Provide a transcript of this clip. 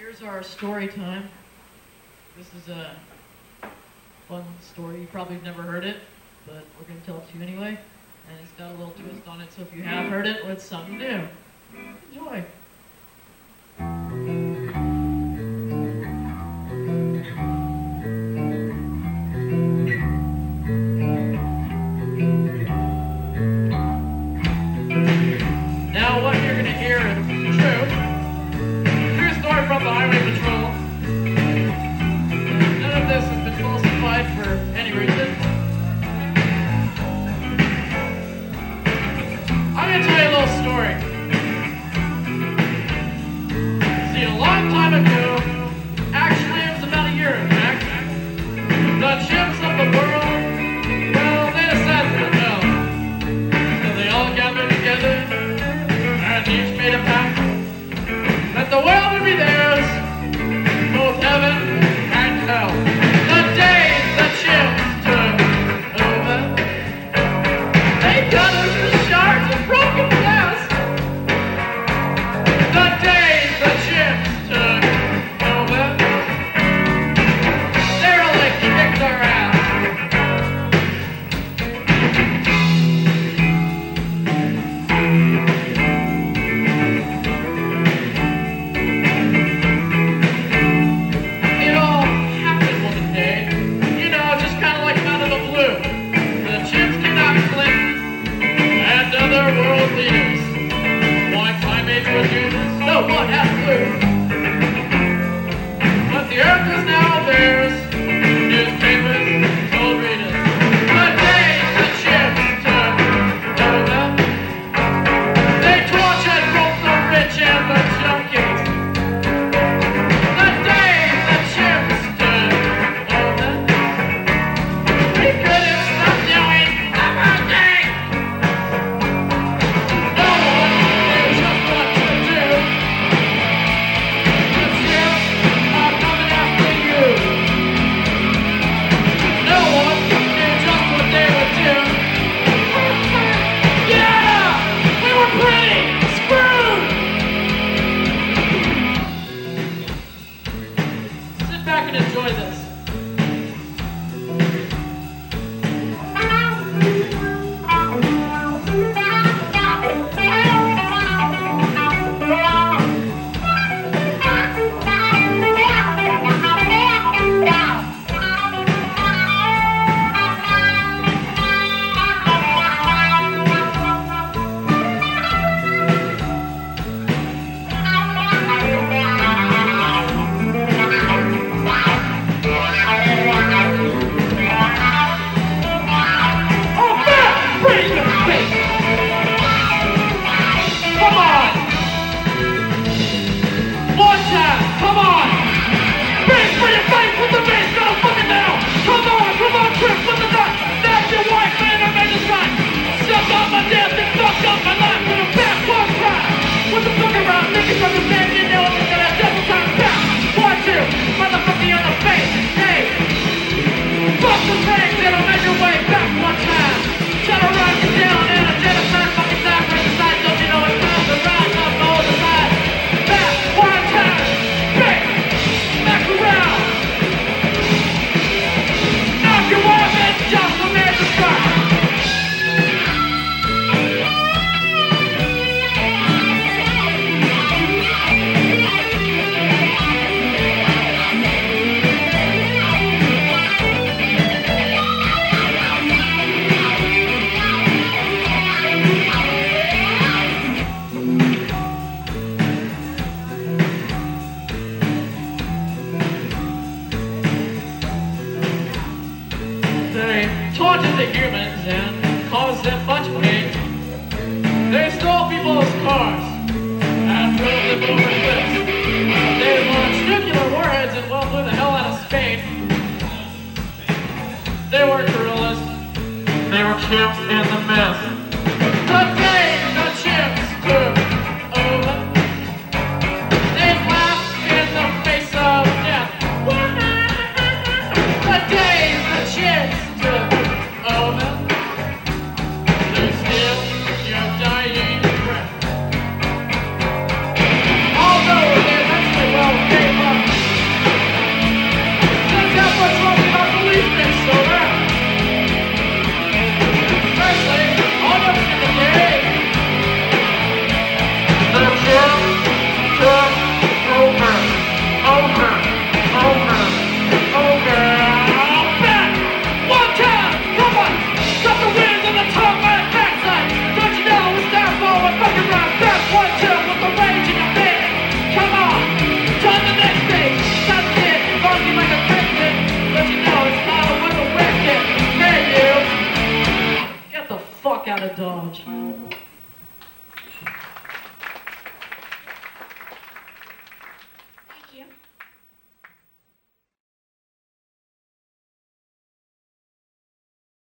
Here's our story time. This is a fun story. You probably have never heard it, but we're going to tell it to you anyway. And it's got a little twist on it, so if you have heard it, well, it's something new. Enjoy. Now what you're going to hear is true. True story from the Highway Patrol. None of this has been falsified for any reason. I'm going to tell you a little story. See, a long time ago, actually it was about a year in fact, the chimps of the world, well, they decided to know. So they all gathered together and each made a pact that the world would be theirs, both heaven and hell. The day the chimps took over, they gathered the shards of broken glass. The day the chimps took over, they really kicked our ass. It all happened one day, you know, just kind of like out of the blue. The chimps came out Clint and other world leaders. Why primates would do this? No one has a clue. But the earth is now theirs. Newspapers told readers. The day the chimps took over, they tortured both the rich and the junkies. The day the chimps took over, we couldn't stop doing everything. No one knew just what to do. The chimps are coming after you. No one knew just what they would do. Yeah! We were pretty screwed! Sit back and enjoy this. Oh, man! Bring your face! Come on! One time! Come on! Bring for your face with the bass! Go fucking down! Come on, Chris, with the nut! That's your wife, man, I made this right! Suck up my death and fuck up my life with a back one time! With the fuck around, niggas from the band, you know I'm gonna double time back! 1, 2, motherfucker on the face! Hey! Fuck the face, and I'll make your way back one time! Try to rock you down and a genocide fucking time for the side, don't you know it's time to rise up all the side? Back one time! Back around! Knock your wife and just a man to try! They taunted the humans and caused them much pain. They stole people's cars and drove them over cliffs. They launched nuclear warheads and well blew the hell out of Spain. They weren't gorillas. They were chimps in the mess. The day the chimps took over, they laughed in the face of death. The day the chimps took over, fuck out of Dodge.